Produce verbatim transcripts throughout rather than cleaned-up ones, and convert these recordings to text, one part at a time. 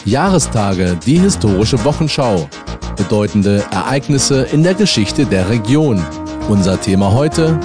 Jahrestage, die historische Wochenschau. Bedeutende Ereignisse in der Geschichte der Region. Unser Thema heute: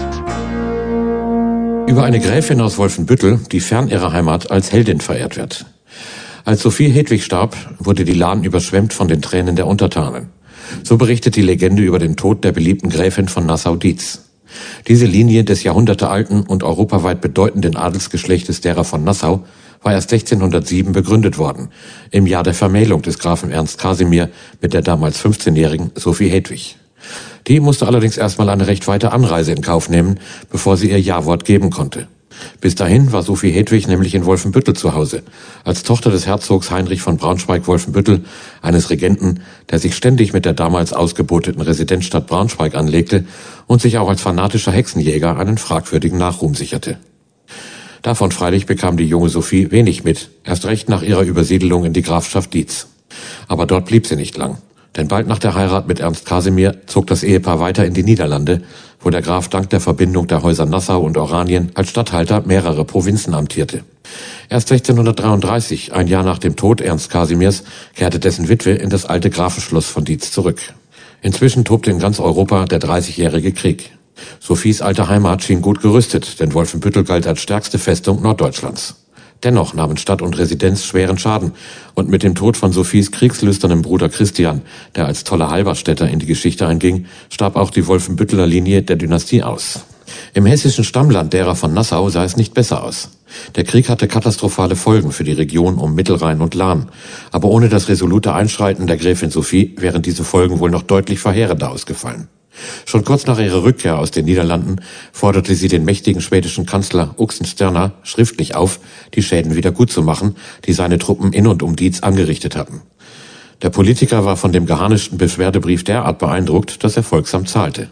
Über eine Gräfin aus Wolfenbüttel, die fern ihrer Heimat als Heldin verehrt wird. Als Sophie Hedwig starb, wurde die Lahn überschwemmt von den Tränen der Untertanen. So berichtet die Legende über den Tod der beliebten Gräfin von Nassau-Dietz. Diese Linie des jahrhundertealten und europaweit bedeutenden Adelsgeschlechtes derer von Nassau war erst sechzehnhundertsieben begründet worden, im Jahr der Vermählung des Grafen Ernst Casimir mit der damals fünfzehnjährigen Sophie Hedwig. Die musste allerdings erstmal eine recht weite Anreise in Kauf nehmen, bevor sie ihr Ja-Wort geben konnte. Bis dahin war Sophie Hedwig nämlich in Wolfenbüttel zu Hause, als Tochter des Herzogs Heinrich von Braunschweig-Wolfenbüttel, eines Regenten, der sich ständig mit der damals ausgeboteten Residenzstadt Braunschweig anlegte und sich auch als fanatischer Hexenjäger einen fragwürdigen Nachruhm sicherte. Davon freilich bekam die junge Sophie wenig mit, erst recht nach ihrer Übersiedelung in die Grafschaft Dietz. Aber dort blieb sie nicht lang, denn bald nach der Heirat mit Ernst Casimir zog das Ehepaar weiter in die Niederlande, wo der Graf dank der Verbindung der Häuser Nassau und Oranien als Statthalter mehrerer Provinzen amtierte. Erst sechzehnhundertdreiunddreißig, ein Jahr nach dem Tod Ernst Casimirs, kehrte dessen Witwe in das alte Grafenschloss von Dietz zurück. Inzwischen tobte in ganz Europa der Dreißigjährige Krieg. Sophies alte Heimat schien gut gerüstet, denn Wolfenbüttel galt als stärkste Festung Norddeutschlands. Dennoch nahmen Stadt und Residenz schweren Schaden, und mit dem Tod von Sophies kriegslüsternem Bruder Christian, der als toller Halberstädter in die Geschichte einging, starb auch die Wolfenbütteler Linie der Dynastie aus. Im hessischen Stammland derer von Nassau sah es nicht besser aus. Der Krieg hatte katastrophale Folgen für die Region um Mittelrhein und Lahn, aber ohne das resolute Einschreiten der Gräfin Sophie wären diese Folgen wohl noch deutlich verheerender ausgefallen. Schon kurz nach ihrer Rückkehr aus den Niederlanden forderte sie den mächtigen schwedischen Kanzler Oxenstierna schriftlich auf, die Schäden wieder gut zu machen, die seine Truppen in und um Dietz angerichtet hatten. Der Politiker war von dem geharnischten Beschwerdebrief derart beeindruckt, dass er folgsam zahlte.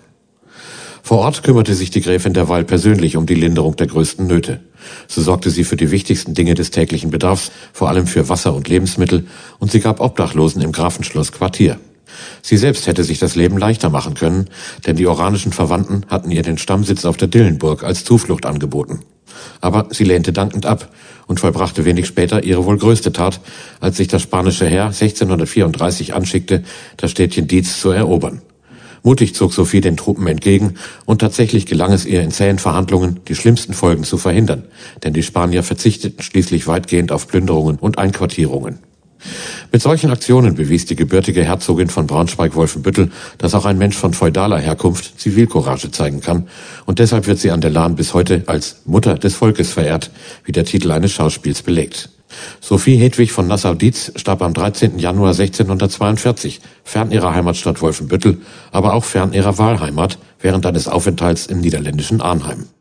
Vor Ort kümmerte sich die Gräfin derweil persönlich um die Linderung der größten Nöte. So sorgte sie für die wichtigsten Dinge des täglichen Bedarfs, vor allem für Wasser und Lebensmittel, und sie gab Obdachlosen im Grafenschloss Quartier. Sie selbst hätte sich das Leben leichter machen können, denn die oranischen Verwandten hatten ihr den Stammsitz auf der Dillenburg als Zuflucht angeboten. Aber sie lehnte dankend ab und vollbrachte wenig später ihre wohl größte Tat, als sich das spanische Heer sechzehnhundertvierunddreißig anschickte, das Städtchen Dietz zu erobern. Mutig zog Sophie den Truppen entgegen, und tatsächlich gelang es ihr in zähen Verhandlungen, die schlimmsten Folgen zu verhindern, denn die Spanier verzichteten schließlich weitgehend auf Plünderungen und Einquartierungen. Mit solchen Aktionen bewies die gebürtige Herzogin von Braunschweig-Wolfenbüttel, dass auch ein Mensch von feudaler Herkunft Zivilcourage zeigen kann, und deshalb wird sie an der Lahn bis heute als Mutter des Volkes verehrt, wie der Titel eines Schauspiels belegt. Sophie Hedwig von Nassau-Dietz starb am dreizehnten Januar sechzehnhundertzweiundvierzig, fern ihrer Heimatstadt Wolfenbüttel, aber auch fern ihrer Wahlheimat, während eines Aufenthalts im niederländischen Arnheim.